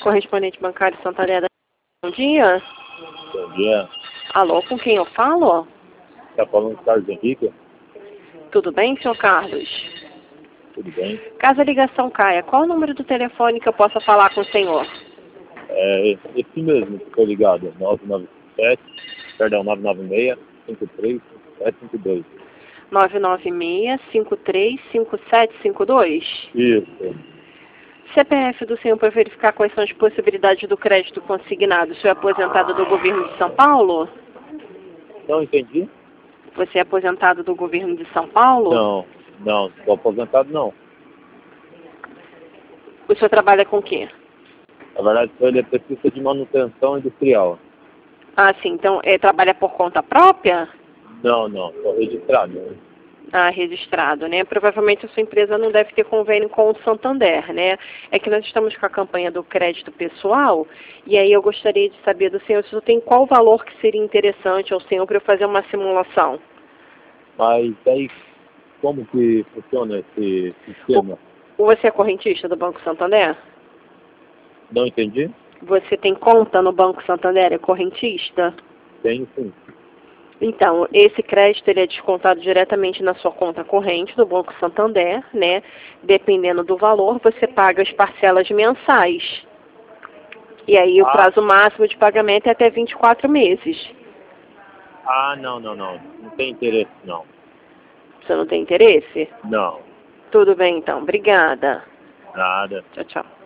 correspondente bancário Santander. Bom dia. Bom dia. Alô, com quem eu falo? Está falando com o Carlos Henrique? Tudo bem, senhor Carlos? Tudo bem? Caso a ligação caia, qual o número do telefone que eu possa falar com o senhor? É esse mesmo que ficou ligado, 996-53-5752. 996-535752. Isso. CPF do senhor para verificar quais são as possibilidades do crédito consignado. O senhor é aposentado do governo de São Paulo? Não entendi? Você é aposentado do governo de São Paulo? Não, estou aposentado não. O senhor trabalha com o quê? Na verdade, sou eletricista de manutenção industrial. Ah, sim. Então, trabalha por conta própria? Não, estou registrado. Ah, registrado, né? Provavelmente a sua empresa não deve ter convênio com o Santander, né? É que nós estamos com a campanha do crédito pessoal e aí eu gostaria de saber do senhor se o senhor tem qual valor que seria interessante ao senhor para eu fazer uma simulação. Mas aí, como que funciona esse sistema? Você é correntista do Banco Santander? Não entendi? Você tem conta no Banco Santander? É correntista? Tenho sim. Então, esse crédito ele é descontado diretamente na sua conta corrente do Banco Santander, né? Dependendo do valor, você paga as parcelas mensais. E aí o prazo máximo de pagamento é até 24 meses. Não. Não tem interesse, não. Você não tem interesse? Não, Tudo bem, então. Obrigada. nada. Tchau, tchau.